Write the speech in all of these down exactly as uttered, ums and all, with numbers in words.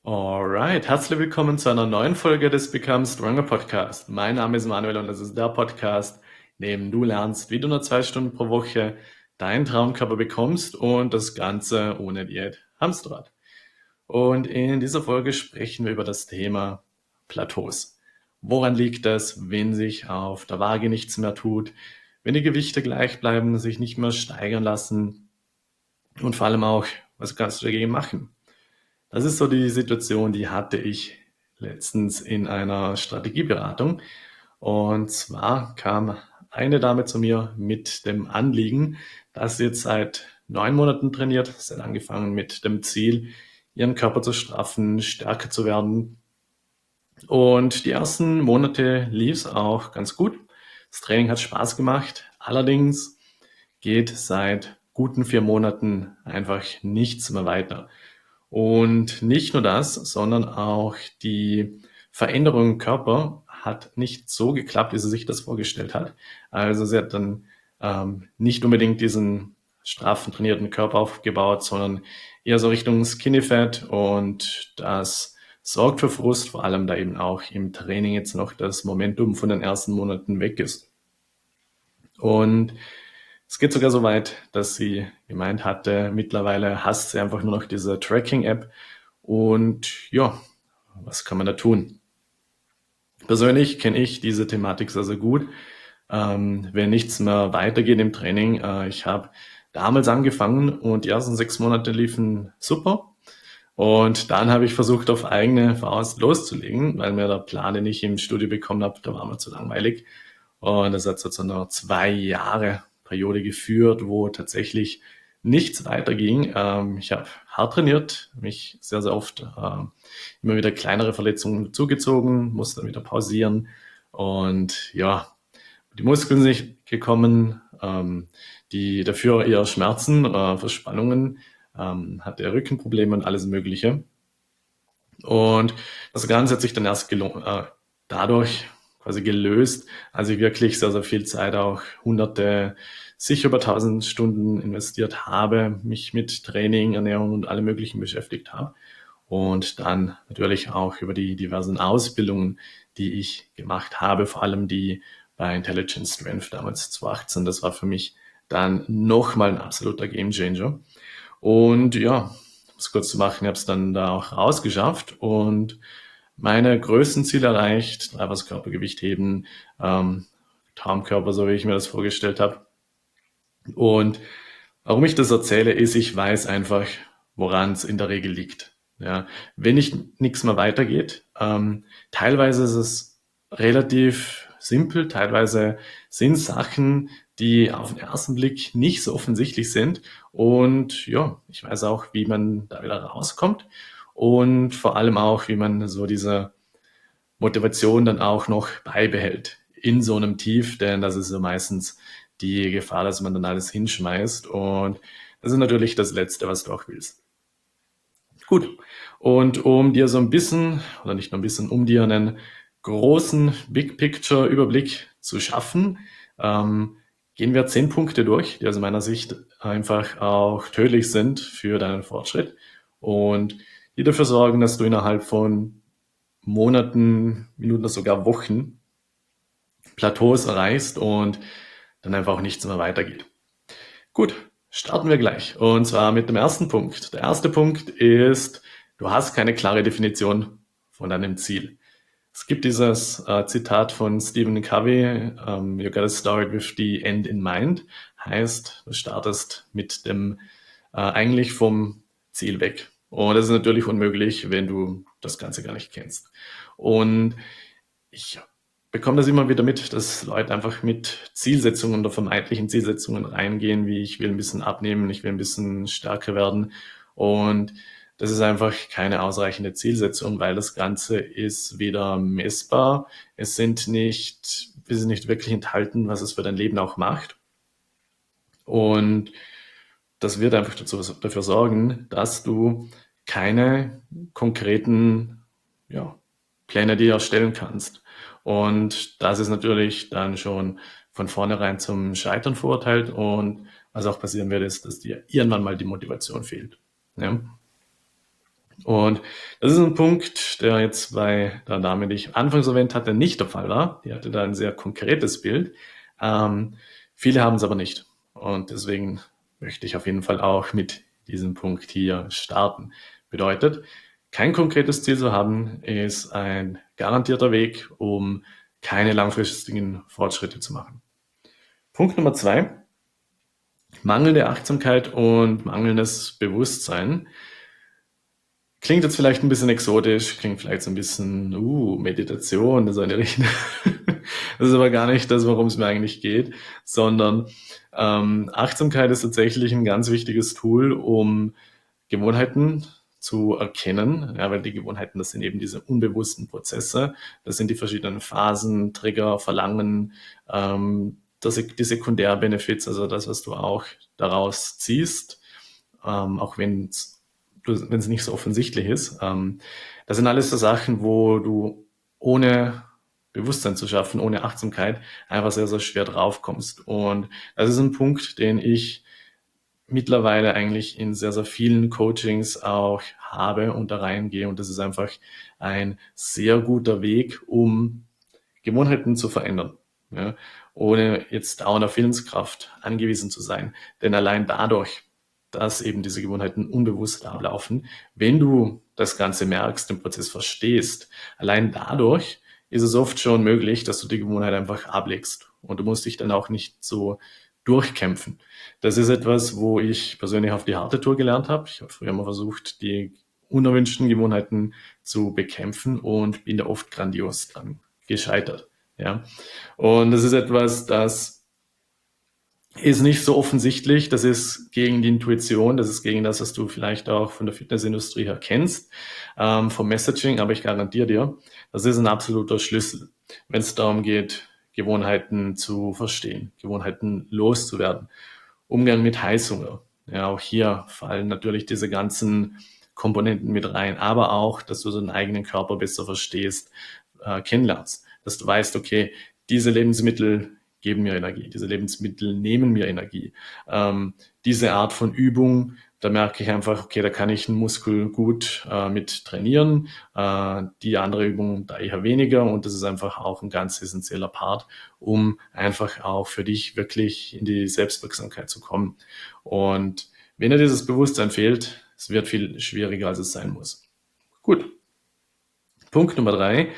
Alright, herzlich willkommen zu einer neuen Folge des Become Stronger Podcast. Mein Name ist Manuel und das ist der Podcast, in dem du lernst, wie du nur zwei Stunden pro Woche deinen Traumkörper bekommst und das Ganze ohne Diät Hamsterrad. Und in dieser Folge sprechen wir über das Thema Plateaus. Woran liegt das, wenn sich auf der Waage nichts mehr tut, wenn die Gewichte gleich bleiben, sich nicht mehr steigern lassen und vor allem auch, was kannst du dagegen machen? Das ist so die Situation, die hatte ich letztens in einer Strategieberatung. Und zwar kam eine Dame zu mir mit dem Anliegen, dass sie jetzt seit neun Monaten trainiert. Sie hat angefangen mit dem Ziel, ihren Körper zu straffen, stärker zu werden. Und die ersten Monate lief es auch ganz gut. Das Training hat Spaß gemacht. Allerdings geht seit guten vier Monaten einfach nichts mehr weiter. Und nicht nur das, sondern auch die Veränderung im Körper hat nicht so geklappt, wie sie sich das vorgestellt hat. Also sie hat dann ähm, nicht unbedingt diesen straffen trainierten Körper aufgebaut, sondern eher so Richtung Skinny Fat, und das sorgt für Frust, vor allem da eben auch im Training jetzt noch das Momentum von den ersten Monaten weg ist. Und es geht sogar so weit, dass sie gemeint hatte, mittlerweile hasst sie einfach nur noch diese Tracking-App. Und ja, was kann man da tun? Persönlich kenne ich diese Thematik sehr, sehr gut. Ähm, wenn nichts mehr weitergeht im Training, äh, ich habe damals angefangen und die ersten sechs Monate liefen super. Und dann habe ich versucht, auf eigene Faust loszulegen, weil mir der Plan, den ich im Studio bekommen habe, da war mir zu langweilig. Und das hat so zu einer zwei Jahre Periode geführt, wo tatsächlich nichts weiterging. Ähm, ich habe hart trainiert, mich sehr, sehr oft äh, immer wieder kleinere Verletzungen zugezogen, musste dann wieder pausieren. Und ja, die Muskeln sind nicht gekommen, ähm, die dafür eher Schmerzen, äh, Verspannungen, ähm, hatte Rückenprobleme und alles Mögliche. Und das Ganze hat sich dann erst gelo- äh, dadurch quasi gelöst, als ich wirklich sehr, sehr viel Zeit, auch hunderte, sicher über tausend Stunden investiert habe, mich mit Training, Ernährung und allem Möglichen beschäftigt habe. Und dann natürlich auch über die diversen Ausbildungen, die ich gemacht habe, vor allem die bei Intelligent Strength damals zwanzig achtzehn. Das war für mich dann nochmal ein absoluter Gamechanger. Und ja, um es kurz zu machen, ich habe es dann da auch rausgeschafft und meine größten Ziele erreicht, dreifaches Körpergewicht heben, ähm, Traumkörper, so wie ich mir das vorgestellt habe. Und warum ich das erzähle, ist, ich weiß einfach, woran es in der Regel liegt. Ja, wenn nicht nichts mehr weitergeht, ähm, teilweise ist es relativ simpel, teilweise sind Sachen, die auf den ersten Blick nicht so offensichtlich sind. Und ja, ich weiß auch, wie man da wieder rauskommt und vor allem auch, wie man so diese Motivation dann auch noch beibehält in so einem Tief, denn das ist so meistens die Gefahr, dass man dann alles hinschmeißt, und das ist natürlich das Letzte, was du auch willst. Gut, und um dir so ein bisschen, oder nicht nur ein bisschen, um dir einen großen Big Picture Überblick zu schaffen, ähm, gehen wir zehn Punkte durch, die aus meiner Sicht einfach auch tödlich sind für deinen Fortschritt und die dafür sorgen, dass du innerhalb von Monaten, Minuten oder sogar Wochen Plateaus erreichst und dann einfach auch nichts mehr weitergeht. Gut, starten wir gleich. Und zwar mit dem ersten Punkt. Der erste Punkt ist, du hast keine klare Definition von deinem Ziel. Es gibt dieses äh, Zitat von Stephen Covey, ähm, You gotta start with the end in mind. Heißt, du startest mit dem äh, eigentlich vom Ziel weg. Und das ist natürlich unmöglich, wenn du das Ganze gar nicht kennst. Und ich bekomme das immer wieder mit, dass Leute einfach mit Zielsetzungen oder vermeintlichen Zielsetzungen reingehen, wie ich will ein bisschen abnehmen, ich will ein bisschen stärker werden. Und das ist einfach keine ausreichende Zielsetzung, weil das Ganze ist weder messbar, es sind nicht, es ist nicht wirklich enthalten, was es für dein Leben auch macht. Und das wird einfach dazu, dafür sorgen, dass du keine konkreten, ja, Pläne dir erstellen kannst. Und das ist natürlich dann schon von vornherein zum Scheitern verurteilt, und was auch passieren wird, ist, dass dir irgendwann mal die Motivation fehlt. Ja? Und das ist ein Punkt, der jetzt bei der Dame, die ich anfangs erwähnt hatte, nicht der Fall war. Die hatte da ein sehr konkretes Bild. Ähm, viele haben es aber nicht. Und deswegen möchte ich auf jeden Fall auch mit diesem Punkt hier starten. Bedeutet, kein konkretes Ziel zu haben, ist ein garantierter Weg, um keine langfristigen Fortschritte zu machen. Punkt Nummer zwei, mangelnde Achtsamkeit und mangelndes Bewusstsein. Klingt jetzt vielleicht ein bisschen exotisch, klingt vielleicht so ein bisschen, uh, Meditation, so eine Richtung. Das ist aber gar nicht das, worum es mir eigentlich geht, sondern ähm, Achtsamkeit ist tatsächlich ein ganz wichtiges Tool, um Gewohnheiten zu erkennen, ja, weil die Gewohnheiten, das sind eben diese unbewussten Prozesse, das sind die verschiedenen Phasen, Trigger, Verlangen, ähm, das, die Sekundärbenefits, also das, was du auch daraus ziehst, ähm, auch wenn es wenn es nicht so offensichtlich ist. Ähm, das sind alles so Sachen, wo du ohne Bewusstsein zu schaffen, ohne Achtsamkeit, einfach sehr, sehr schwer drauf kommst. Und das ist ein Punkt, den ich mittlerweile eigentlich in sehr, sehr vielen Coachings auch habe und da reingehe. Und das ist einfach ein sehr guter Weg, um Gewohnheiten zu verändern. Ja, ohne jetzt auch auf Willenskraft angewiesen zu sein. Denn allein dadurch, dass eben diese Gewohnheiten unbewusst ablaufen, wenn du das Ganze merkst, den Prozess verstehst, allein dadurch ist es oft schon möglich, dass du die Gewohnheit einfach ablegst. Und du musst dich dann auch nicht so durchkämpfen. Das ist etwas, wo ich persönlich auf die harte Tour gelernt habe. Ich habe früher mal versucht, die unerwünschten Gewohnheiten zu bekämpfen und bin da oft grandios dran gescheitert. Ja. Und das ist etwas, das ist nicht so offensichtlich. Das ist gegen die Intuition. Das ist gegen das, was du vielleicht auch von der Fitnessindustrie her kennst, ähm, vom Messaging. Aber ich garantiere dir, das ist ein absoluter Schlüssel, wenn es darum geht, Gewohnheiten zu verstehen, Gewohnheiten loszuwerden. Umgang mit Heißhunger. Ja, auch hier fallen natürlich diese ganzen Komponenten mit rein, aber auch, dass du deinen eigenen Körper besser verstehst, äh, kennenlernst, dass du weißt, okay, diese Lebensmittel geben mir Energie, diese Lebensmittel nehmen mir Energie. Ähm, diese Art von Übung, da merke ich einfach, okay, da kann ich einen Muskel gut äh, mit trainieren, äh, die andere Übung da eher weniger und das ist einfach auch ein ganz essentieller Part, um einfach auch für dich wirklich in die Selbstwirksamkeit zu kommen. Und wenn dir dieses Bewusstsein fehlt, es wird viel schwieriger, als es sein muss. Gut, Punkt Nummer drei.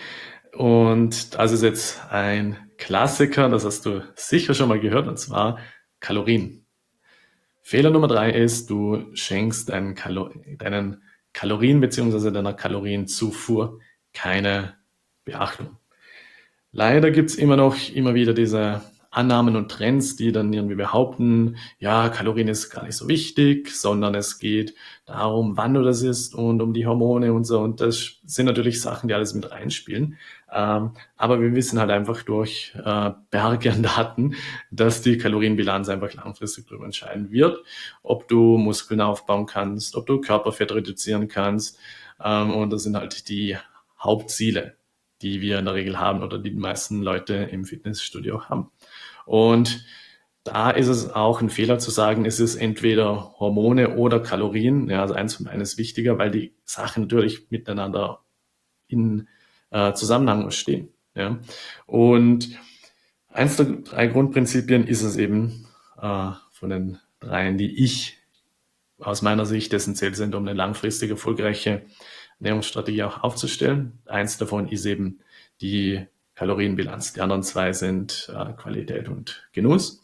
Und das ist jetzt ein Klassiker, das hast du sicher schon mal gehört, und zwar Kalorien. Fehler Nummer drei ist, du schenkst deinen, Kalo deinen Kalorien bzw. deiner Kalorienzufuhr keine Beachtung. Leider gibt's immer noch immer wieder diese Annahmen und Trends, die dann irgendwie behaupten, ja, Kalorien ist gar nicht so wichtig, sondern es geht darum, wann du das isst und um die Hormone und so. Und das sind natürlich Sachen, die alles mit reinspielen. Ähm, aber wir wissen halt einfach durch äh, Berge an Daten, dass die Kalorienbilanz einfach langfristig darüber entscheiden wird, ob du Muskeln aufbauen kannst, ob du Körperfett reduzieren kannst. Ähm, und das sind halt die Hauptziele, die wir in der Regel haben oder die die meisten Leute im Fitnessstudio haben. Und da ist es auch ein Fehler zu sagen, es ist entweder Hormone oder Kalorien. Ja, also eins von beiden ist wichtiger, weil die Sachen natürlich miteinander in äh, Zusammenhang stehen. Ja. Und eins der drei Grundprinzipien ist es eben äh, von den dreien, die ich aus meiner Sicht essentiell sind, um eine langfristig erfolgreiche Ernährungsstrategie auch aufzustellen. Eins davon ist eben die Kalorienbilanz. Die anderen zwei sind äh, Qualität und Genuss.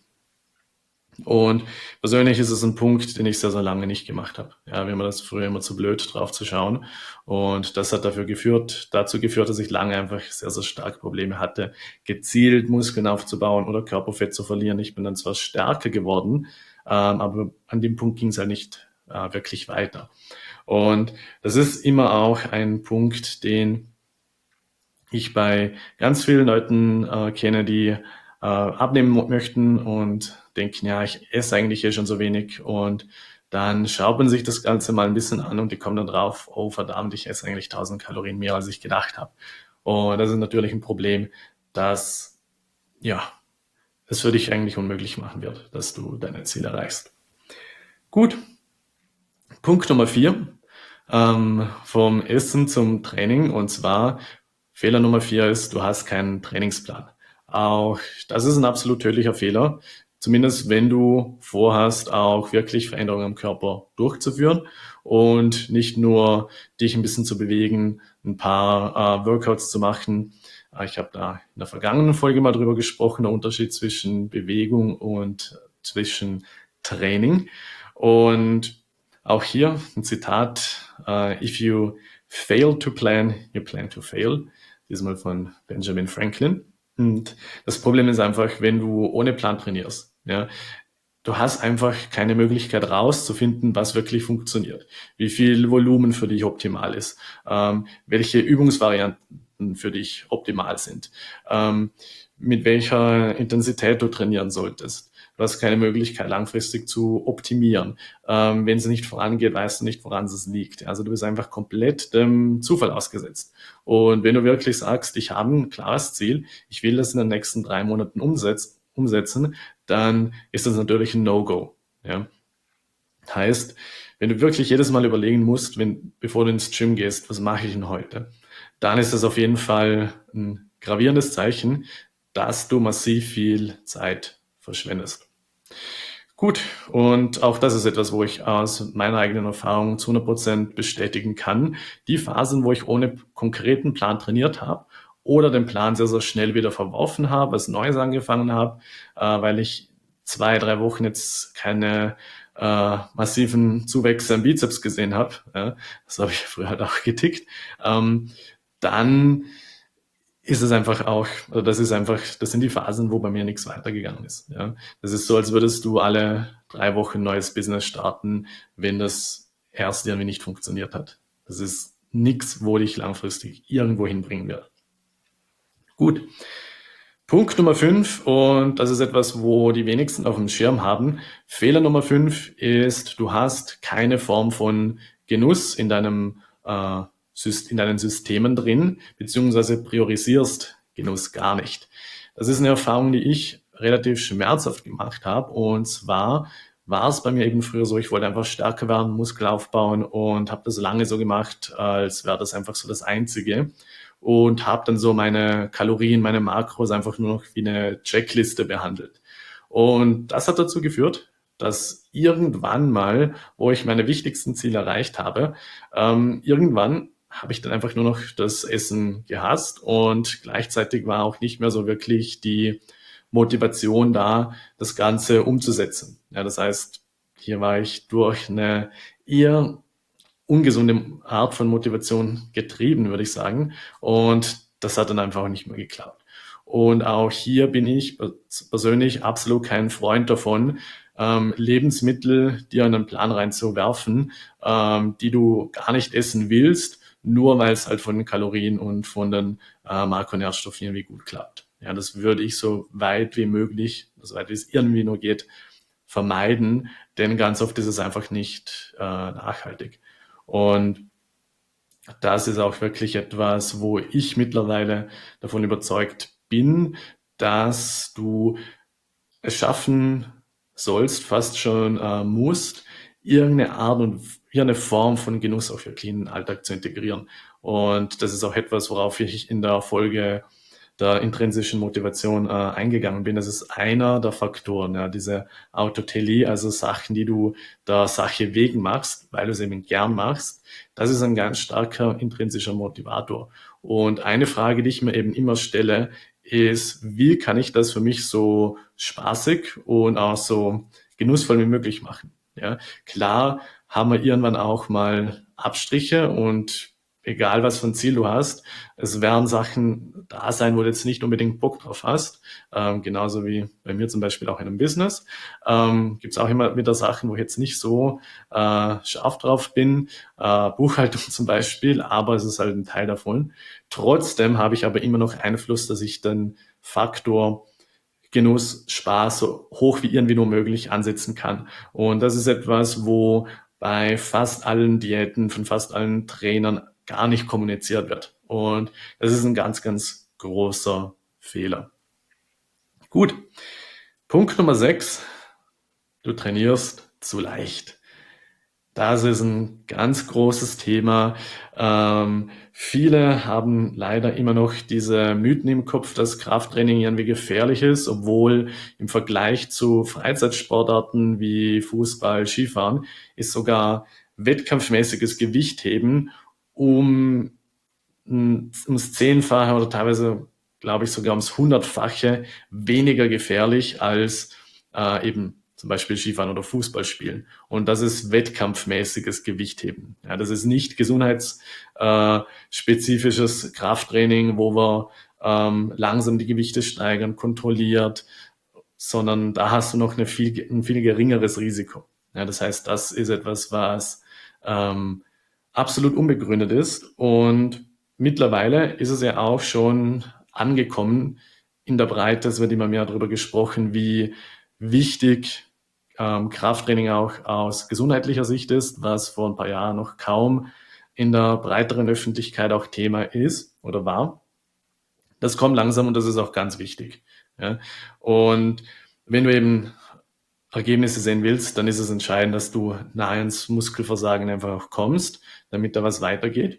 Und persönlich ist es ein Punkt, den ich sehr, sehr lange nicht gemacht habe. Ja, mir war das früher immer zu blöd, drauf zu schauen. Und das hat dafür geführt, dazu geführt, dass ich lange einfach sehr, sehr stark Probleme hatte, gezielt Muskeln aufzubauen oder Körperfett zu verlieren. Ich bin dann zwar stärker geworden, ähm, aber an dem Punkt ging es halt nicht äh, wirklich weiter. Und das ist immer auch ein Punkt, den ich bei ganz vielen Leuten äh, kenne, die äh, abnehmen möchten und denken, ja, ich esse eigentlich eh schon so wenig und dann schaut man sich das Ganze mal ein bisschen an und die kommen dann drauf, oh verdammt, ich esse eigentlich tausend Kalorien mehr, als ich gedacht habe. Und das ist natürlich ein Problem, das, ja, es für dich eigentlich unmöglich machen wird, dass du deine Ziele erreichst. Gut, Punkt Nummer vier. Ähm, vom Essen zum Training, und zwar Fehler Nummer vier ist, du hast keinen Trainingsplan. Auch das ist ein absolut tödlicher Fehler, zumindest wenn du vorhast, auch wirklich Veränderungen am Körper durchzuführen und nicht nur dich ein bisschen zu bewegen, ein paar äh, Workouts zu machen. Äh, ich habe da in der vergangenen Folge mal drüber gesprochen, der Unterschied zwischen Bewegung und zwischen Training. Und auch hier ein Zitat, äh, if you fail to plan, you plan to fail. Diesmal von Benjamin Franklin. Und das Problem ist einfach, wenn du ohne Plan trainierst, ja, du hast einfach keine Möglichkeit rauszufinden, was wirklich funktioniert, wie viel Volumen für dich optimal ist, ähm, welche Übungsvarianten für dich optimal sind, ähm, mit welcher Intensität du trainieren solltest. Du hast keine Möglichkeit, langfristig zu optimieren. Ähm, wenn es nicht vorangeht, weißt du nicht, woran es liegt. Also du bist einfach komplett dem Zufall ausgesetzt. Und wenn du wirklich sagst, ich habe ein klares Ziel, ich will das in den nächsten drei Monaten umsetz, umsetzen, dann ist das natürlich ein No-Go. Ja? Heißt, wenn du wirklich jedes Mal überlegen musst, wenn, bevor du ins Gym gehst, was mache ich denn heute, dann ist das auf jeden Fall ein gravierendes Zeichen, dass du massiv viel Zeit verschwendest. Gut, und auch das ist etwas, wo ich aus meiner eigenen Erfahrung zu hundert Prozent bestätigen kann. Die Phasen, wo ich ohne konkreten Plan trainiert habe oder den Plan sehr, sehr schnell wieder verworfen habe, was Neues angefangen habe, äh, weil ich zwei, drei Wochen jetzt keine äh, massiven Zuwächse am Bizeps gesehen habe. Ja, das habe ich früher halt auch getickt. Ähm, dann ist es einfach auch, also das ist einfach, das sind die Phasen, wo bei mir nichts weitergegangen ist. Ja. Das ist so, als würdest du alle drei Wochen ein neues Business starten, wenn das erste irgendwie nicht funktioniert hat. Das ist nichts, wo dich langfristig irgendwo hinbringen wird. Gut. Punkt Nummer fünf, und das ist etwas, wo die wenigsten auf dem Schirm haben. Fehler Nummer fünf ist, du hast keine Form von Genuss in deinem äh, in deinen Systemen drin, beziehungsweise priorisierst Genuss gar nicht. Das ist eine Erfahrung, die ich relativ schmerzhaft gemacht habe. Und zwar war es bei mir eben früher so, ich wollte einfach stärker werden, Muskel aufbauen und habe das lange so gemacht, als wäre das einfach so das Einzige. Und habe dann so meine Kalorien, meine Makros einfach nur noch wie eine Checkliste behandelt. Und das hat dazu geführt, dass irgendwann mal, wo ich meine wichtigsten Ziele erreicht habe, ähm, irgendwann habe ich dann einfach nur noch das Essen gehasst und gleichzeitig war auch nicht mehr so wirklich die Motivation da, das Ganze umzusetzen. Ja, das heißt, hier war ich durch eine eher ungesunde Art von Motivation getrieben, würde ich sagen. Und das hat dann einfach nicht mehr geklappt. Und auch hier bin ich persönlich absolut kein Freund davon, ähm, Lebensmittel dir in einen Plan reinzuwerfen, ähm, die du gar nicht essen willst, nur weil es halt von den Kalorien und von den äh, Makronährstoffen irgendwie gut klappt. Ja, das würde ich so weit wie möglich, so weit wie es irgendwie nur geht, vermeiden, denn ganz oft ist es einfach nicht äh, nachhaltig. Und das ist auch wirklich etwas, wo ich mittlerweile davon überzeugt bin, dass du es schaffen sollst, fast schon äh, musst, irgendeine Art und irgendeine Form von Genuss auf wirklich in den Alltag zu integrieren. Und das ist auch etwas, worauf ich in der Folge der intrinsischen Motivation äh, eingegangen bin. Das ist einer der Faktoren, ja, diese Autotelie, also Sachen, die du der Sache wegen machst, weil du es eben gern machst. Das ist ein ganz starker intrinsischer Motivator. Und eine Frage, die ich mir eben immer stelle, ist, wie kann ich das für mich so spaßig und auch so genussvoll wie möglich machen? Ja, klar haben wir irgendwann auch mal Abstriche und egal was für ein Ziel du hast, es werden Sachen da sein, wo du jetzt nicht unbedingt Bock drauf hast. Ähm, genauso wie bei mir zum Beispiel auch in einem Business. Ähm, Gibt es auch immer wieder Sachen, wo ich jetzt nicht so äh, scharf drauf bin. Äh, Buchhaltung zum Beispiel, aber es ist halt ein Teil davon. Trotzdem habe ich aber immer noch Einfluss, dass ich den Faktor Genuss, Spaß so hoch wie irgendwie nur möglich ansetzen kann. Und das ist etwas, wo bei fast allen Diäten von fast allen Trainern gar nicht kommuniziert wird. Und das ist ein ganz, ganz großer Fehler. Gut. Punkt Nummer sechs. Du trainierst zu leicht. Das ist ein ganz großes Thema. Ähm, viele haben leider immer noch diese Mythen im Kopf, dass Krafttraining irgendwie gefährlich ist, obwohl im Vergleich zu Freizeitsportarten wie Fußball, Skifahren ist sogar wettkampfmäßiges Gewichtheben um m, ums Zehnfache oder teilweise, glaube ich, sogar ums Hundertfache weniger gefährlich als äh, eben zum Beispiel Skifahren oder Fußball spielen. Und das ist wettkampfmäßiges Gewichtheben. Ja, das ist nicht gesundheitsspezifisches Krafttraining, wo wir ähm, langsam die Gewichte steigern, kontrolliert, sondern da hast du noch eine viel, ein viel geringeres Risiko. Ja, das heißt, das ist etwas, was ähm, absolut unbegründet ist. Und mittlerweile ist es ja auch schon angekommen in der Breite. Es wird immer mehr darüber gesprochen, wie wichtig ähm, Krafttraining auch aus gesundheitlicher Sicht ist, was vor ein paar Jahren noch kaum in der breiteren Öffentlichkeit auch Thema ist oder war. Das kommt langsam und das ist auch ganz wichtig. Ja. Und wenn du eben Ergebnisse sehen willst, dann ist es entscheidend, dass du nahe ins Muskelversagen einfach auch kommst, damit da was weitergeht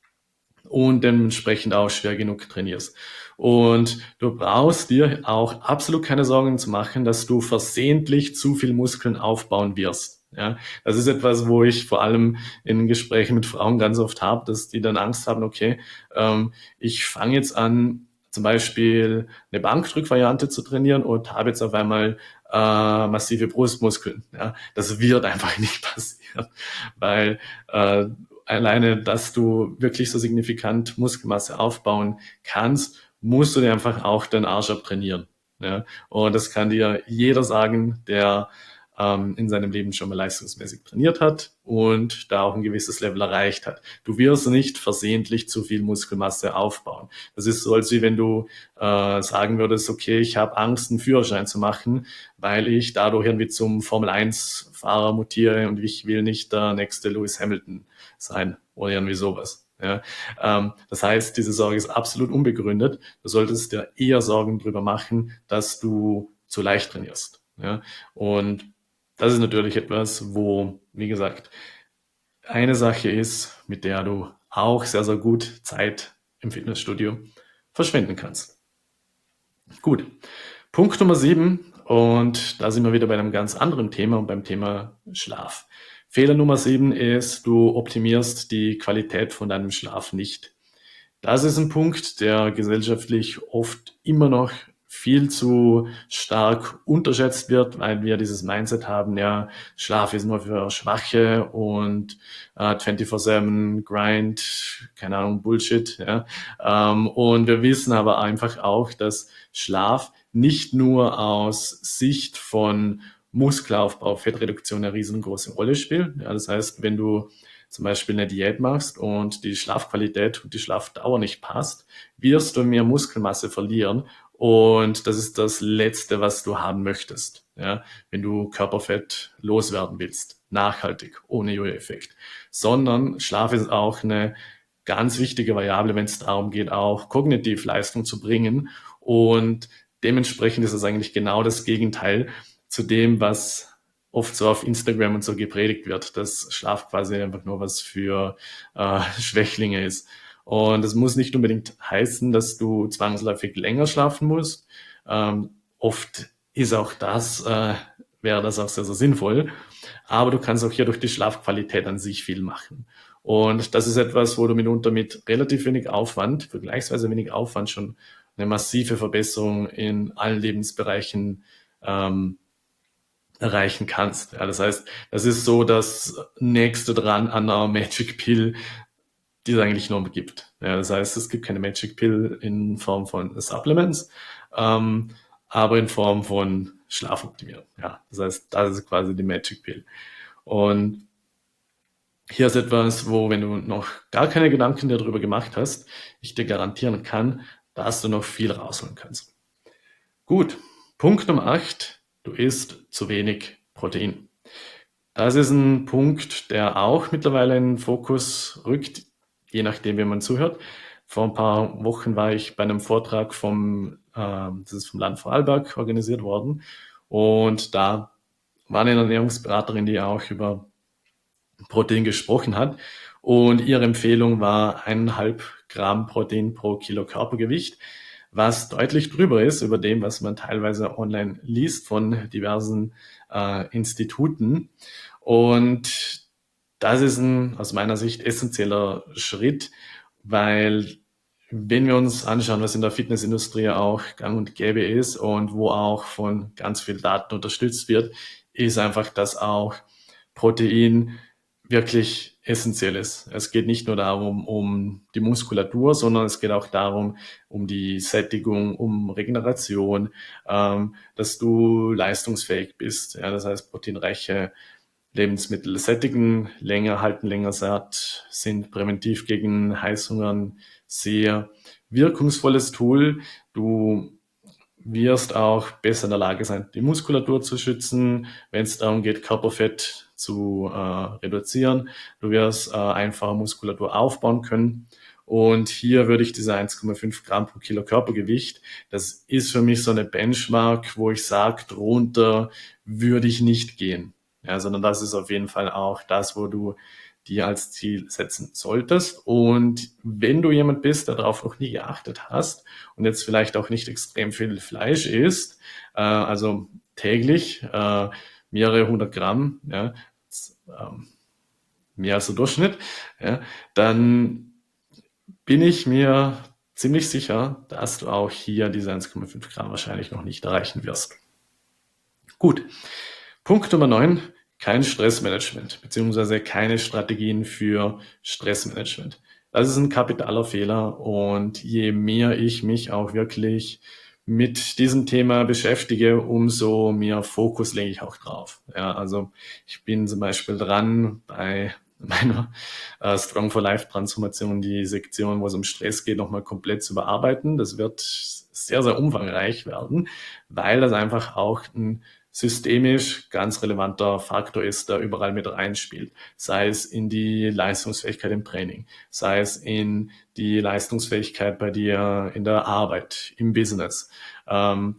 und dementsprechend auch schwer genug trainierst. Und du brauchst dir auch absolut keine Sorgen zu machen, dass du versehentlich zu viel Muskeln aufbauen wirst. Ja, das ist etwas, wo ich vor allem in Gesprächen mit Frauen ganz oft habe, dass die dann Angst haben, okay, ähm, ich fange jetzt an, zum Beispiel eine Bankdrückvariante zu trainieren und habe jetzt auf einmal äh, massive Brustmuskeln. Ja, das wird einfach nicht passieren, weil äh, alleine, dass du wirklich so signifikant Muskelmasse aufbauen kannst, musst du dir einfach auch den Arsch abtrainieren. Ja? Und das kann dir jeder sagen, der ähm, in seinem Leben schon mal leistungsmäßig trainiert hat und da auch ein gewisses Level erreicht hat. Du wirst nicht versehentlich zu viel Muskelmasse aufbauen. Das ist so, als wie wenn du äh, sagen würdest, okay, ich habe Angst, einen Führerschein zu machen, weil ich dadurch irgendwie zum Formel eins Fahrer mutiere und ich will nicht der nächste Lewis Hamilton sein oder irgendwie sowas. Ja, ähm, das heißt, diese Sorge ist absolut unbegründet. Du solltest dir eher Sorgen darüber machen, dass du zu leicht trainierst. Ja, und das ist natürlich etwas, wo, wie gesagt, eine Sache ist, mit der du auch sehr, sehr gut Zeit im Fitnessstudio verschwenden kannst. Gut. Punkt Nummer sieben, und da sind wir wieder bei einem ganz anderen Thema und beim Thema Schlaf. Fehler Nummer sieben ist, du optimierst die Qualität von deinem Schlaf nicht. Das ist ein Punkt, der gesellschaftlich oft immer noch viel zu stark unterschätzt wird, weil wir dieses Mindset haben, ja, Schlaf ist nur für Schwache und äh, vierundzwanzig sieben Grind, keine Ahnung, Bullshit. Ja. Ähm, und wir wissen aber einfach auch, dass Schlaf nicht nur aus Sicht von Muskelaufbau, Fettreduktion eine riesengroße Rolle spielt. Ja, das heißt, wenn du zum Beispiel eine Diät machst und die Schlafqualität und die Schlafdauer nicht passt, wirst du mehr Muskelmasse verlieren. Und das ist das Letzte, was du haben möchtest, ja, wenn du Körperfett loswerden willst, nachhaltig, ohne Jojo-Effekt. Sondern Schlaf ist auch eine ganz wichtige Variable, wenn es darum geht, auch kognitiv Leistung zu bringen. Und dementsprechend ist es eigentlich genau das Gegenteil zu dem, was oft so auf Instagram und so gepredigt wird, dass Schlaf quasi einfach nur was für äh, Schwächlinge ist. Und es muss nicht unbedingt heißen, dass du zwangsläufig länger schlafen musst. Ähm, oft ist auch das, äh, wäre das auch sehr, sehr sinnvoll. Aber du kannst auch hier durch die Schlafqualität an sich viel machen. Und das ist etwas, wo du mitunter mit relativ wenig Aufwand, vergleichsweise wenig Aufwand, schon eine massive Verbesserung in allen Lebensbereichen ähm, erreichen kannst. Ja, das heißt, das ist so das nächste dran an einer Magic Pill, die es eigentlich nur gibt. Ja, das heißt, es gibt keine Magic Pill in Form von Supplements, ähm, aber in Form von Schlafoptimierung. Ja, das heißt, das ist quasi die Magic Pill. Und hier ist etwas, wo, wenn du noch gar keine Gedanken darüber gemacht hast, ich dir garantieren kann, dass du noch viel rausholen kannst. Gut, Punkt Nummer acht, du isst zu wenig Protein. Das ist ein Punkt, der auch mittlerweile in den Fokus rückt, je nachdem, wie man zuhört. Vor ein paar Wochen war ich bei einem Vortrag vom, äh, das ist vom Land Vorarlberg organisiert worden. Und da war eine Ernährungsberaterin, die auch über Protein gesprochen hat. Und ihre Empfehlung war eineinhalb Gramm Protein pro Kilo Körpergewicht, was deutlich drüber ist über dem, was man teilweise online liest von diversen äh, Instituten. Und das ist ein aus meiner Sicht essentieller Schritt, weil wenn wir uns anschauen, was in der Fitnessindustrie auch gang und gäbe ist und wo auch von ganz viel Daten unterstützt wird, ist einfach, dass auch Protein wirklich essentiell ist. Es geht nicht nur darum, um die Muskulatur, sondern es geht auch darum, um die Sättigung, um Regeneration, ähm, dass du leistungsfähig bist. Ja, das heißt, proteinreiche Lebensmittel sättigen länger, halten länger satt, sind präventiv gegen Heißhungern sehr wirkungsvolles Tool. Du wirst auch besser in der Lage sein, die Muskulatur zu schützen, wenn es darum geht, Körperfett zu äh, reduzieren. Du wirst äh, einfacher Muskulatur aufbauen können. Und hier würde ich diese eins Komma fünf Gramm pro Kilo Körpergewicht, das ist für mich so eine Benchmark, wo ich sage, drunter würde ich nicht gehen. Ja, sondern das ist auf jeden Fall auch das, wo du dir als Ziel setzen solltest. Und wenn du jemand bist, der darauf noch nie geachtet hast und jetzt vielleicht auch nicht extrem viel Fleisch isst, äh, also täglich äh, mehrere hundert Gramm, ja, das, ähm, mehr als der Durchschnitt, ja, dann bin ich mir ziemlich sicher, dass du auch hier diese eins Komma fünf Gramm wahrscheinlich noch nicht erreichen wirst. Gut, Punkt Nummer neun, kein Stressmanagement, beziehungsweise keine Strategien für Stressmanagement. Das ist ein kapitaler Fehler und je mehr ich mich auch wirklich mit diesem Thema beschäftige, umso mehr Fokus lege ich auch drauf. Ja, also ich bin zum Beispiel dran bei meiner äh, Strong for Life Transformation, die Sektion, wo es um Stress geht, nochmal komplett zu bearbeiten. Das wird sehr, sehr umfangreich werden, weil das einfach auch ein systemisch ganz relevanter Faktor ist, der überall mit reinspielt. Sei es in die Leistungsfähigkeit im Training, sei es in die Leistungsfähigkeit bei dir in der Arbeit, im Business. Ähm,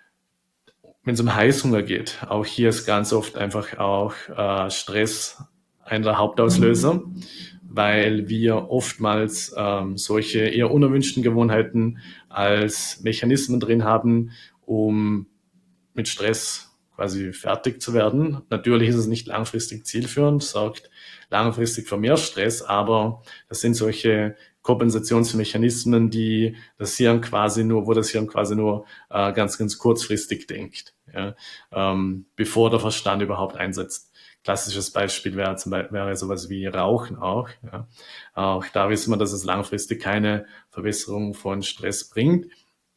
wenn es um Heißhunger geht, auch hier ist ganz oft einfach auch äh, Stress einer der Hauptauslöser, weil wir oftmals ähm, solche eher unerwünschten Gewohnheiten als Mechanismen drin haben, um mit Stress quasi fertig zu werden. Natürlich ist es nicht langfristig zielführend, sorgt langfristig für mehr Stress, aber das sind solche Kompensationsmechanismen, die das Hirn quasi nur, wo das Hirn quasi nur äh, ganz, ganz kurzfristig denkt, ja, ähm, bevor der Verstand überhaupt einsetzt. Klassisches Beispiel wäre zum Beispiel wäre sowas wie Rauchen auch. Ja. Auch da wissen wir, dass es langfristig keine Verbesserung von Stress bringt.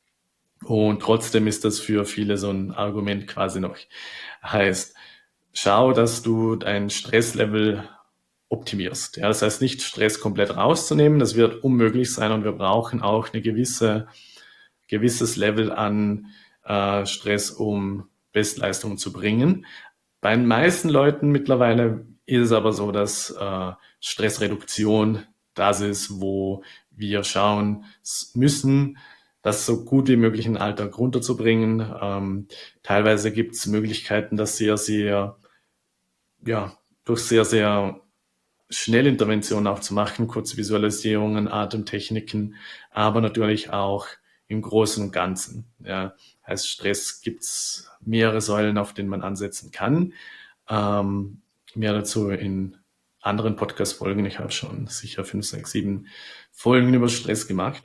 Und trotzdem ist das für viele so ein Argument quasi noch. Heißt, schau, dass du dein Stresslevel optimierst. Ja, das heißt nicht, Stress komplett rauszunehmen. Das wird unmöglich sein und wir brauchen auch eine gewisse, gewisses Level an äh, Stress, um Bestleistungen zu bringen. Bei den meisten Leuten mittlerweile ist es aber so, dass äh, Stressreduktion das ist, wo wir schauen müssen, das so gut wie möglich in den Alltag runterzubringen. Ähm, teilweise gibt es Möglichkeiten, das sehr, sehr, ja, durch sehr, sehr Schnellinterventionen auch zu machen, Kurzvisualisierungen, Atemtechniken, aber natürlich auch im Großen und Ganzen. Ja. Heißt, Stress gibt es mehrere Säulen, auf denen man ansetzen kann. Ähm, mehr dazu in anderen Podcast-Folgen. Ich habe schon sicher fünf, sechs, sieben Folgen über Stress gemacht.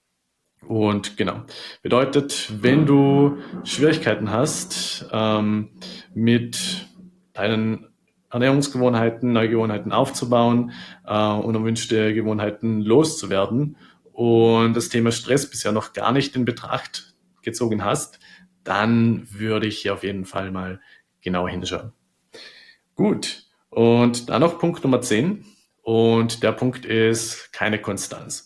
Und genau, bedeutet, wenn du Schwierigkeiten hast, ähm, mit deinen Ernährungsgewohnheiten, neue Gewohnheiten aufzubauen, äh, unerwünschte Gewohnheiten loszuwerden und das Thema Stress bisher noch gar nicht in Betracht gezogen hast, dann würde ich hier auf jeden Fall mal genau hinschauen. Gut, und dann noch Punkt Nummer zehn und der Punkt ist keine Konstanz.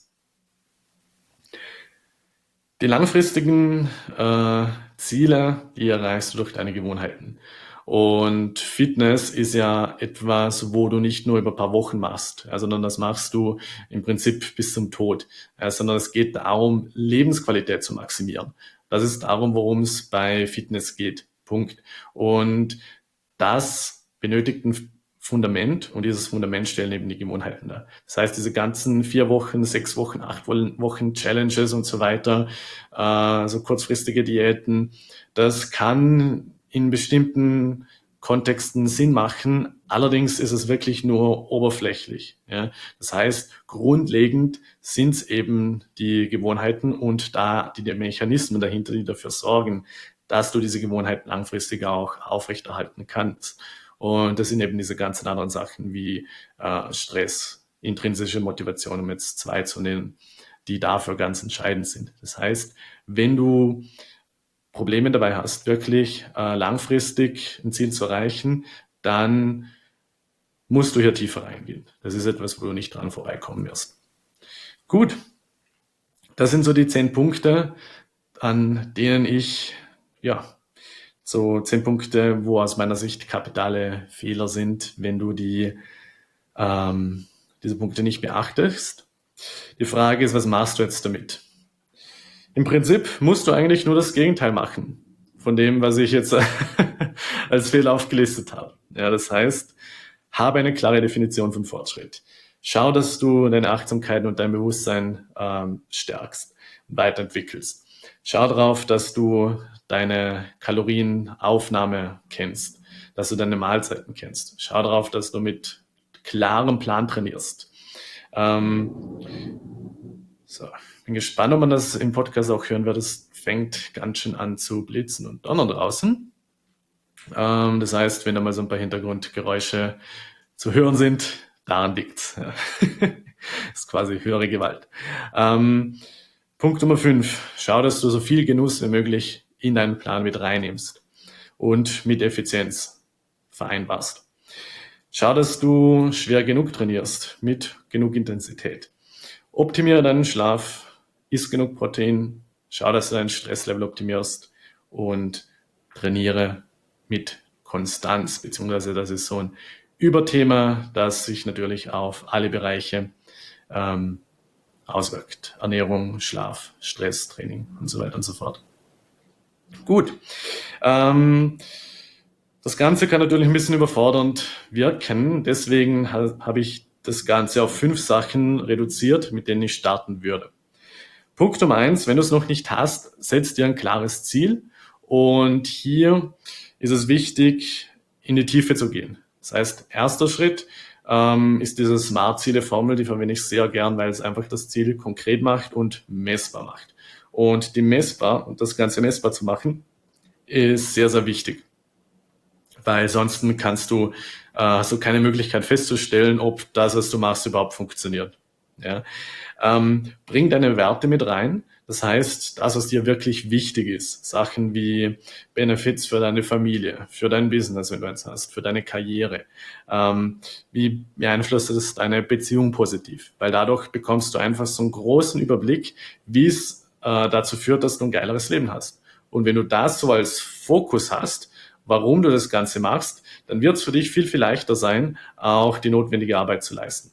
Die langfristigen äh, Ziele, die erreichst du durch deine Gewohnheiten. Und Fitness ist ja etwas, wo du nicht nur über ein paar Wochen machst, ja, sondern das machst du im Prinzip bis zum Tod. Ja, sondern es geht darum, Lebensqualität zu maximieren. Das ist darum, worum es bei Fitness geht. Punkt. Und das benötigt ein Fundament und dieses Fundament stellen eben die Gewohnheiten dar. Das heißt, diese ganzen vier Wochen, sechs Wochen, acht Wochen Challenges und so weiter, äh, so kurzfristige Diäten, das kann in bestimmten Kontexten Sinn machen. Allerdings ist es wirklich nur oberflächlich. Ja. Das heißt, grundlegend sind es eben die Gewohnheiten und da die, die Mechanismen dahinter, die dafür sorgen, dass du diese Gewohnheiten langfristig auch aufrechterhalten kannst. Und das sind eben diese ganzen anderen Sachen wie äh, Stress, intrinsische Motivation, um jetzt zwei zu nennen, die dafür ganz entscheidend sind. Das heißt, wenn du Probleme dabei hast, wirklich äh, langfristig ein Ziel zu erreichen, dann musst du hier tiefer reingehen. Das ist etwas, wo du nicht dran vorbeikommen wirst. Gut, das sind so die zehn Punkte, an denen ich, ja, so zehn Punkte, wo aus meiner Sicht kapitale Fehler sind, wenn du die, ähm, diese Punkte nicht beachtest. Die Frage ist, was machst du jetzt damit? Im Prinzip musst du eigentlich nur das Gegenteil machen von dem, was ich jetzt als Fehler aufgelistet habe. Ja, das heißt, habe eine klare Definition von Fortschritt. Schau, dass du deine Achtsamkeit und dein Bewusstsein ähm, stärkst, weiterentwickelst. Schau darauf, dass du deine Kalorienaufnahme kennst, dass du deine Mahlzeiten kennst. Schau darauf, dass du mit klarem Plan trainierst. Ähm, so, bin gespannt, ob man das im Podcast auch hören wird. Es fängt ganz schön an zu blitzen und donnern draußen. Ähm, das heißt, wenn da mal so ein paar Hintergrundgeräusche zu hören sind, daran liegt's. Ja. Das ist quasi höhere Gewalt. Ähm, Punkt Nummer fünf. Schau, dass du so viel Genuss wie möglich in deinen Plan mit reinnimmst und mit Effizienz vereinbarst. Schau, dass du schwer genug trainierst, mit genug Intensität. Optimiere deinen Schlaf, iss genug Protein, schau, dass du dein Stresslevel optimierst und trainiere mit Konstanz, beziehungsweise das ist so ein Überthema, das sich natürlich auf alle Bereiche ähm, auswirkt. Ernährung, Schlaf, Stress, Training und so weiter und so fort. Gut. Ähm, das Ganze kann natürlich ein bisschen überfordernd wirken. Deswegen ha- habe ich das Ganze auf fünf Sachen reduziert, mit denen ich starten würde. Punkt Nummer eins, wenn du es noch nicht hast, setz dir ein klares Ziel. Und hier ist es wichtig, in die Tiefe zu gehen. Das heißt, erster Schritt ähm, ist diese Smart-Ziele-Formel, die verwende ich sehr gern, weil es einfach das Ziel konkret macht und messbar macht. Und die messbar, und das Ganze messbar zu machen, ist sehr, sehr wichtig. Weil sonst kannst du, äh, hast du keine Möglichkeit festzustellen, ob das, was du machst, überhaupt funktioniert. Ja? Ähm, bring deine Werte mit rein. Das heißt, das, was dir wirklich wichtig ist, Sachen wie Benefits für deine Familie, für dein Business, wenn du eins hast, für deine Karriere. Ähm, wie beeinflusst das deine Beziehung positiv? Weil dadurch bekommst du einfach so einen großen Überblick, wie es äh, dazu führt, dass du ein geileres Leben hast. Und wenn du das so als Fokus hast, warum du das Ganze machst, dann wird es für dich viel, viel leichter sein, auch die notwendige Arbeit zu leisten.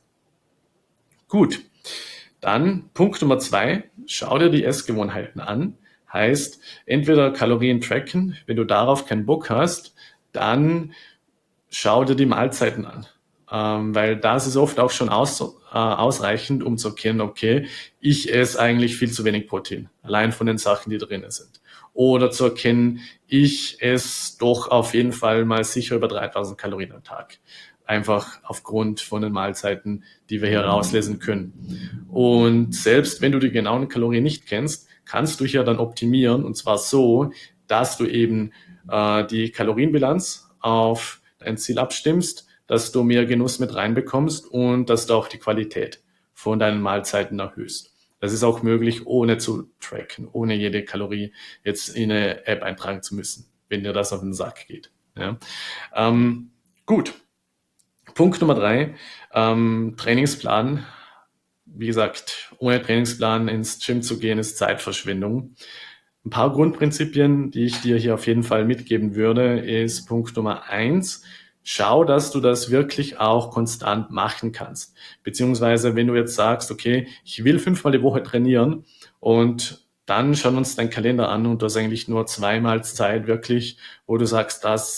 Gut. Dann Punkt Nummer zwei, schau dir die Essgewohnheiten an. Heißt, entweder Kalorien tracken, wenn du darauf keinen Bock hast, dann schau dir die Mahlzeiten an. Ähm, weil das ist oft auch schon aus, äh, ausreichend, um zu erkennen, okay, ich esse eigentlich viel zu wenig Protein, allein von den Sachen, die drin sind. Oder zu erkennen, ich esse doch auf jeden Fall mal sicher über dreitausend Kalorien am Tag. Einfach aufgrund von den Mahlzeiten, die wir hier rauslesen können. Und selbst wenn du die genauen Kalorien nicht kennst, kannst du hier dann optimieren, und zwar so, dass du eben äh, die Kalorienbilanz auf dein Ziel abstimmst, dass du mehr Genuss mit reinbekommst und dass du auch die Qualität von deinen Mahlzeiten erhöhst. Das ist auch möglich, ohne zu tracken, ohne jede Kalorie jetzt in eine App eintragen zu müssen, wenn dir das auf den Sack geht. Ja. Ähm, gut. Punkt Nummer drei, ähm, Trainingsplan. Wie gesagt, ohne Trainingsplan ins Gym zu gehen, ist Zeitverschwendung. Ein paar Grundprinzipien, die ich dir hier auf jeden Fall mitgeben würde, ist Punkt Nummer eins. Schau, dass du das wirklich auch konstant machen kannst. Beziehungsweise, wenn du jetzt sagst, okay, ich will fünfmal die Woche trainieren und dann schauen wir uns deinen Kalender an und du hast eigentlich nur zweimal Zeit wirklich, wo du sagst, das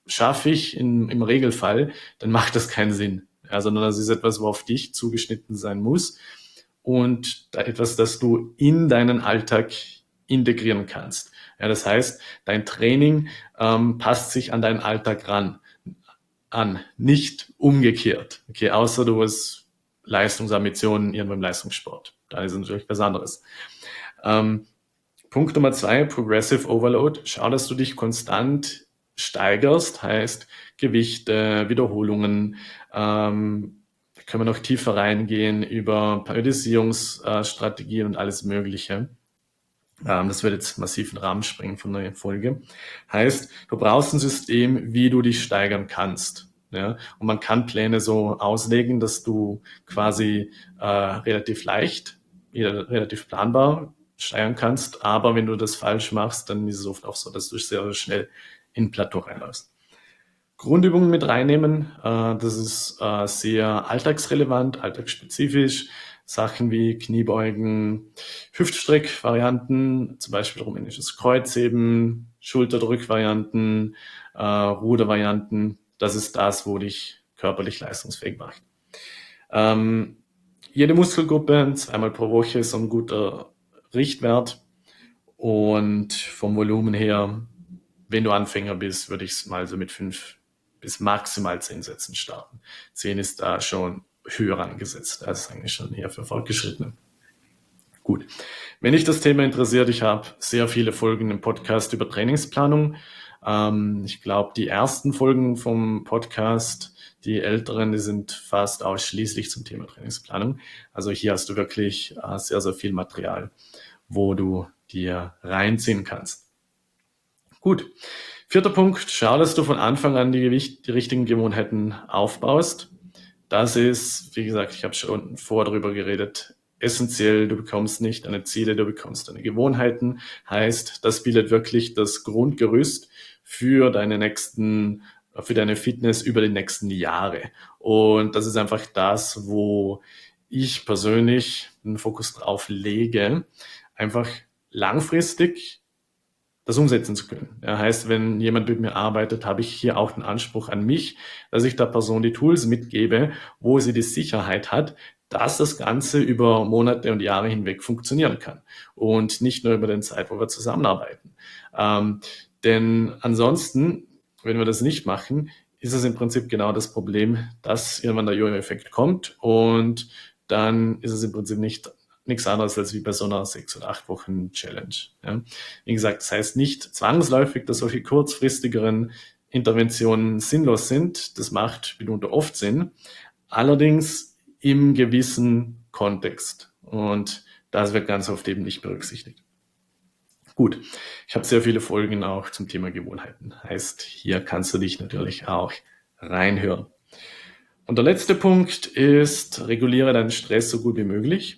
schaffe ich in, im Regelfall, dann macht das keinen Sinn. Ja, sondern das ist etwas, wo auf dich zugeschnitten sein muss und da etwas, das du in deinen Alltag integrieren kannst. Ja, das heißt, dein Training ähm, passt sich an deinen Alltag ran, an, nicht umgekehrt. Okay, außer du hast Leistungsambitionen irgendwo im Leistungssport. Da ist es natürlich was anderes. Ähm, Punkt Nummer zwei, Progressive Overload. Schau, dass du dich konstant steigerst, heißt Gewichte, Wiederholungen. Ähm, da können wir noch tiefer reingehen über Periodisierungsstrategien und alles Mögliche. Ähm, das wird jetzt massiv in den Rahmen sprengen von der Folge. Heißt, du brauchst ein System, wie du dich steigern kannst. Ja? Und man kann Pläne so auslegen, dass du quasi äh, relativ leicht, relativ planbar steigern kannst. Aber wenn du das falsch machst, dann ist es oft auch so, dass du sehr schnell in ein Plateau reinläufst. Grundübungen mit reinnehmen, äh, das ist äh, sehr alltagsrelevant, alltagsspezifisch. Sachen wie Kniebeugen, Hüftstreck-Varianten, zum Beispiel rumänisches Kreuzheben, Schulterdrück-Varianten, äh, Ruder-Varianten. Das ist das, wo dich körperlich leistungsfähig macht. Ähm, jede Muskelgruppe zweimal pro Woche ist ein guter Richtwert. Und vom Volumen her, wenn du Anfänger bist, würde ich es mal so mit fünf bis maximal zehn Sätzen starten. Zehn ist da schon höher angesetzt. Das ist eigentlich schon eher für Fortgeschrittene. Gut. Wenn dich das Thema interessiert, ich habe sehr viele Folgen im Podcast über Trainingsplanung. Ähm, ich glaube, die ersten Folgen vom Podcast, die älteren, die sind fast ausschließlich zum Thema Trainingsplanung. Also hier hast du wirklich äh, sehr, sehr viel Material, wo du dir reinziehen kannst. Gut. Vierter Punkt, schau, dass du von Anfang an die, Gewicht, die richtigen Gewohnheiten aufbaust. Das ist, wie gesagt, ich habe schon vorher darüber geredet, essentiell. Du bekommst nicht deine Ziele, du bekommst deine Gewohnheiten. Heißt, das bildet wirklich das Grundgerüst für deine nächsten, für deine Fitness über die nächsten Jahre. Und das ist einfach das, wo ich persönlich den Fokus drauf lege, einfach langfristig das umsetzen zu können. Ja, heißt, wenn jemand mit mir arbeitet, habe ich hier auch den Anspruch an mich, dass ich der Person die Tools mitgebe, wo sie die Sicherheit hat, dass das Ganze über Monate und Jahre hinweg funktionieren kann und nicht nur über den Zeit, wo wir zusammenarbeiten. Ähm, denn ansonsten, wenn wir das nicht machen, ist es im Prinzip genau das Problem, dass irgendwann der Jojo-Effekt kommt und dann ist es im Prinzip nicht nichts anderes als wie bei so einer sechs oder acht Wochen Challenge. Ja. Wie gesagt, das heißt nicht zwangsläufig, dass solche kurzfristigeren Interventionen sinnlos sind. Das macht mitunter oft Sinn. Allerdings im gewissen Kontext. Und das wird ganz oft eben nicht berücksichtigt. Gut, ich habe sehr viele Folgen auch zum Thema Gewohnheiten. Heißt, hier kannst du dich natürlich auch reinhören. Und der letzte Punkt ist, reguliere deinen Stress so gut wie möglich.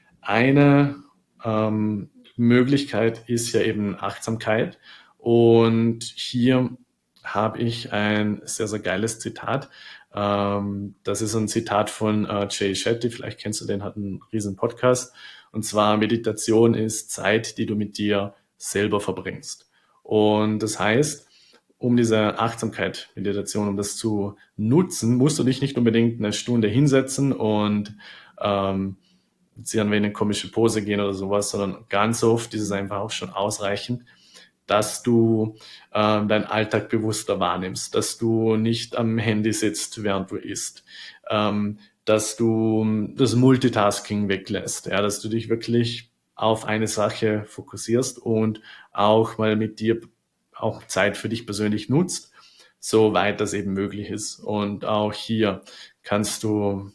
Eine ähm, Möglichkeit ist ja eben Achtsamkeit. Und hier habe ich ein sehr, sehr geiles Zitat. Ähm, das ist ein Zitat von äh, Jay Shetty, vielleicht kennst du den, hat einen riesen Podcast. Und zwar, Meditation ist Zeit, die du mit dir selber verbringst. Und das heißt, um diese Achtsamkeit, Meditation, um das zu nutzen, musst du dich nicht unbedingt eine Stunde hinsetzen und ähm, sie an eine komische Pose gehen oder sowas, sondern ganz oft ist es einfach auch schon ausreichend, dass du äh, deinen Alltag bewusster wahrnimmst, dass du nicht am Handy sitzt, während du isst, ähm, dass du das Multitasking weglässt, ja, dass du dich wirklich auf eine Sache fokussierst und auch mal mit dir auch Zeit für dich persönlich nutzt, soweit das eben möglich ist. Und auch hier kannst du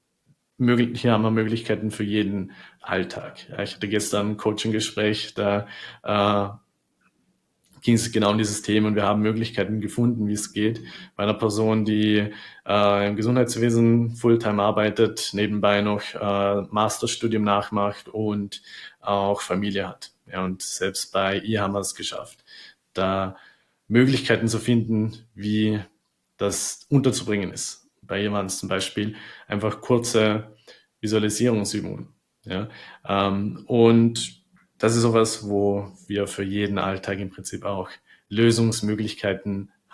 hier haben wir Möglichkeiten für jeden Alltag. Ja, ich hatte gestern ein Coaching-Gespräch, da äh, ging es genau um dieses Thema und wir haben Möglichkeiten gefunden, wie es geht. Bei einer Person, die äh, im Gesundheitswesen Fulltime arbeitet, nebenbei noch äh, Masterstudium nachmacht und auch Familie hat. Ja, und selbst bei ihr haben wir es geschafft, da Möglichkeiten zu finden, wie das unterzubringen ist. Bei ihr waren es zum Beispiel einfach kurze Visualisierungsübungen. Ja? Ähm, und das ist sowas, wo wir für jeden Alltag im Prinzip auch Lösungsmöglichkeiten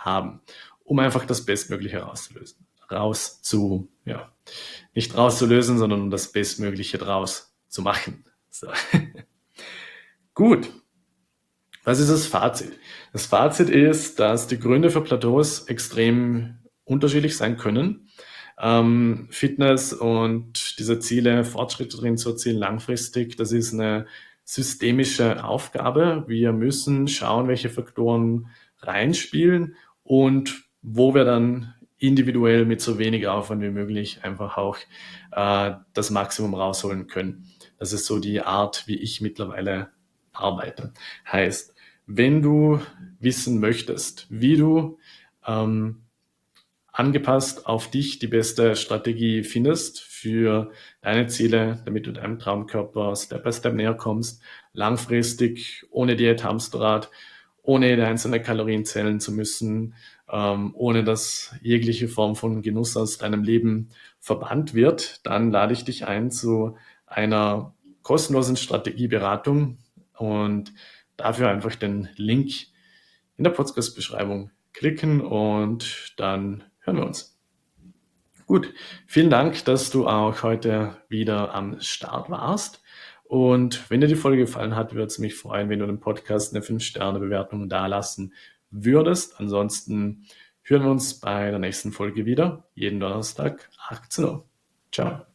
haben, um einfach das Bestmögliche rauszulösen. Raus zu, ja, nicht rauszulösen, sondern um das Bestmögliche draus zu machen. So. Gut. Was ist das Fazit? Das Fazit ist, dass die Gründe für Plateaus extrem unterschiedlich sein können. Ähm, Fitness und diese Ziele, Fortschritte drin zu erzielen, langfristig, das ist eine systemische Aufgabe. Wir müssen schauen, welche Faktoren reinspielen und wo wir dann individuell mit so wenig Aufwand wie möglich einfach auch äh, das Maximum rausholen können. Das ist so die Art, wie ich mittlerweile arbeite. Heißt, wenn du wissen möchtest, wie du ähm, angepasst auf dich die beste Strategie findest für deine Ziele, damit du deinem Traumkörper Step by Step näher kommst, langfristig, ohne Diät, Hamsterrad, ohne jede einzelne Kalorien zählen zu müssen, ähm, ohne dass jegliche Form von Genuss aus deinem Leben verbannt wird, dann lade ich dich ein zu einer kostenlosen Strategieberatung und dafür einfach den Link in der Podcast-Beschreibung klicken und dann hören wir uns. Gut, vielen Dank, dass du auch heute wieder am Start warst. Und wenn dir die Folge gefallen hat, würde es mich freuen, wenn du dem Podcast eine fünf Sterne Bewertung dalassen würdest. Ansonsten hören wir uns bei der nächsten Folge wieder, jeden Donnerstag, achtzehn Uhr. Ciao.